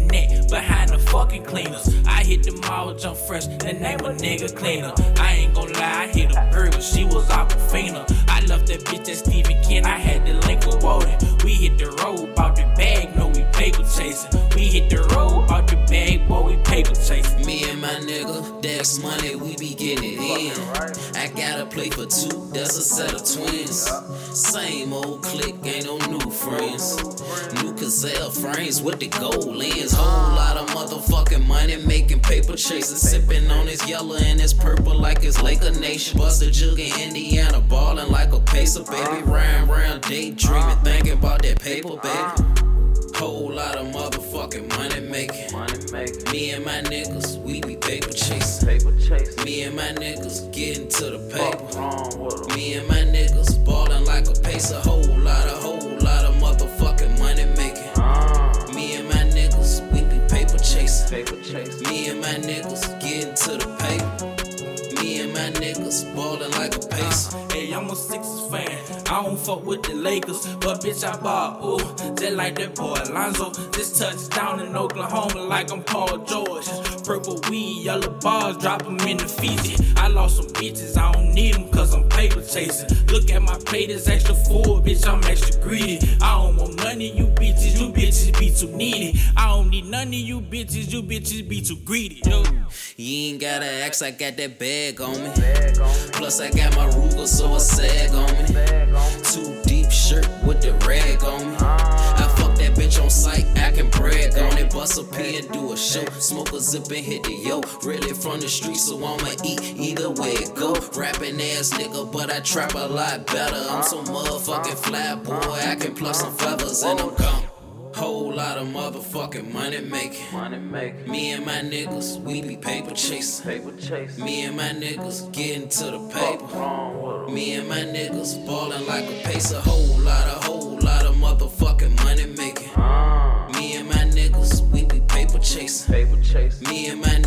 that behind the fucking cleaners. I hit the mall, jump fresh, the name a nigga cleaner. I ain't gon' lie, I hit a bird, but she was Aquafina. I left that bitch at Stephen Ken, I had to link with Woden. We hit the road, bought the bag, no we paper chasing. We hit the road, bought the bag, boy, we paper chasing. Me and my nigga, that's money, we be getting it in. I gotta play for two, that's a set of twins. Same old clique, ain't no new friends. New Gazelle frames with the gold lens. Whole lot of motherfucking money making paper chasing. Sipping on this yellow and this purple like it's Laker Nation. Bust a jug in Indiana, ballin' like a pacer, baby. Riding around daydreaming, thinking about that paper, baby. Whole lot of motherfucking money making. Me and my niggas, we be paper chasing. Me and my niggas getting to the paper. Me and my niggas ballin' like a pacer. Whole lot of motherfucking money making. Me and my niggas, we be paper chasing. Me and my niggas getting to the paper. Me and my niggas ballin' like a pacer. Hey, I'm a Sixers fan. I don't fuck with the Lakers, but bitch, I bought, ooh, just like that boy Alonzo. Just touched down in Oklahoma like I'm Paul George. Purple weed, yellow bars, drop them in the Fiji. I lost some bitches, I don't need them cause I'm paper chasing. Look at my plate, it's extra full, bitch, I'm extra greedy. I don't want none of you bitches be too needy. I don't need none of you bitches be too greedy. Yo. You ain't gotta ask, I got that bag on me. Plus I got my Ruger, so a sag on me. Too deep shirt with the rag on me. I fuck that bitch on sight, I can brag on it. Bust a P and do a show. Smoke a zip and hit the yo. Really from the street, so I'ma eat either way it go. Rapping ass nigga, but I trap a lot better. I'm so motherfucking fly, boy. I can pluck some feathers and I'm gone. Whole lot of motherfucking money making. Me and my niggas, we be paper chasing. Me and my niggas getting to the paper. Me and my niggas ballin' like a pacer. Whole lot of motherfucking money making. Me and my niggas, we be paper chasing. Me and my